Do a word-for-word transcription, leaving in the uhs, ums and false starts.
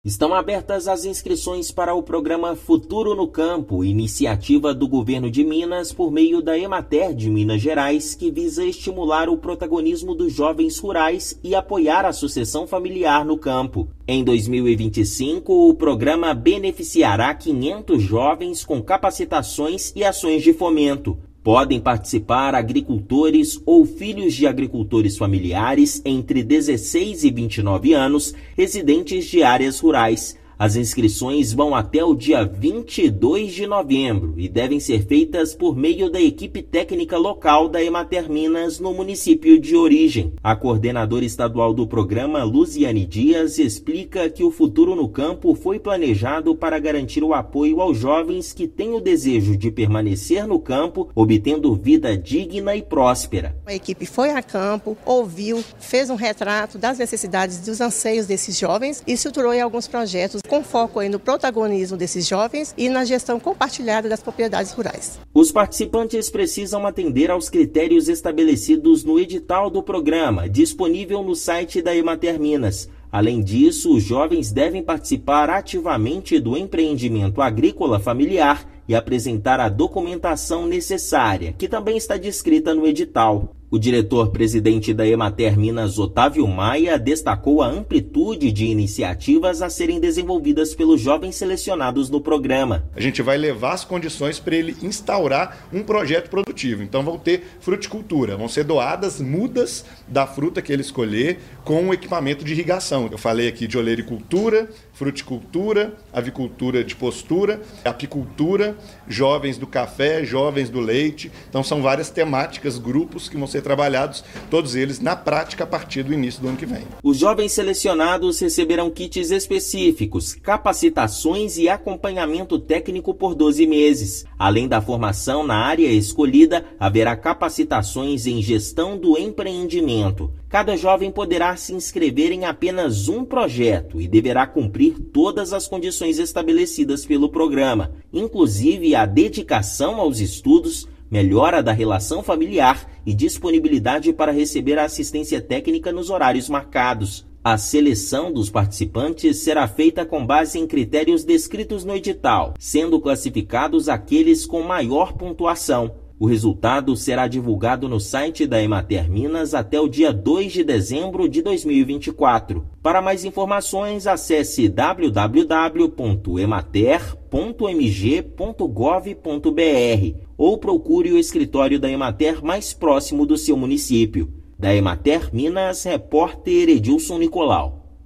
Estão abertas as inscrições para o programa Futuro no Campo, iniciativa do governo de Minas por meio da Emater de Minas Gerais, que visa estimular o protagonismo dos jovens rurais e apoiar a sucessão familiar no campo. Em dois mil e vinte e cinco, o programa beneficiará quinhentos jovens com capacitações e ações de fomento. Podem participar agricultores ou filhos de agricultores familiares entre dezesseis e vinte e nove anos, residentes de áreas rurais. As inscrições vão até o dia vinte e dois de novembro e devem ser feitas por meio da equipe técnica local da Emater Minas no município de origem. A coordenadora estadual do programa, Luziane Dias, explica que o Futuro no Campo foi planejado para garantir o apoio aos jovens que têm o desejo de permanecer no campo, obtendo vida digna e próspera. A equipe foi a campo, ouviu, fez um retrato das necessidades e dos anseios desses jovens e estruturou em alguns projetos com foco aí no protagonismo desses jovens e na gestão compartilhada das propriedades rurais. Os participantes precisam atender aos critérios estabelecidos no edital do programa, disponível no site da Emater Minas. Além disso, os jovens devem participar ativamente do empreendimento agrícola familiar e apresentar a documentação necessária, que também está descrita no edital. O diretor-presidente da Emater Minas, Otávio Maia, destacou a amplitude de iniciativas a serem desenvolvidas pelos jovens selecionados no programa. A gente vai levar as condições para ele instaurar um projeto produtivo. Então vão ter fruticultura, vão ser doadas mudas da fruta que ele escolher com o equipamento de irrigação. Eu falei aqui de olericultura, fruticultura, avicultura de postura, apicultura, jovens do café, jovens do leite. Então são várias temáticas, grupos que vão ser trabalhados, todos eles na prática a partir do início do ano que vem. Os jovens selecionados receberão kits específicos, capacitações e acompanhamento técnico por doze meses. Além da formação na área escolhida, haverá capacitações em gestão do empreendimento. Cada jovem poderá se inscrever em apenas um projeto e deverá cumprir todas as condições estabelecidas pelo programa, inclusive a dedicação aos estudos, melhora da relação familiar e disponibilidade para receber a assistência técnica nos horários marcados. A seleção dos participantes será feita com base em critérios descritos no edital, sendo classificados aqueles com maior pontuação. O resultado será divulgado no site da Emater Minas até o dia dois de dezembro de dois mil e vinte e quatro. Para mais informações, acesse w w w ponto emater ponto m g ponto gov ponto b r ou procure o escritório da Emater mais próximo do seu município. Da Emater Minas, repórter Edilson Nicolau.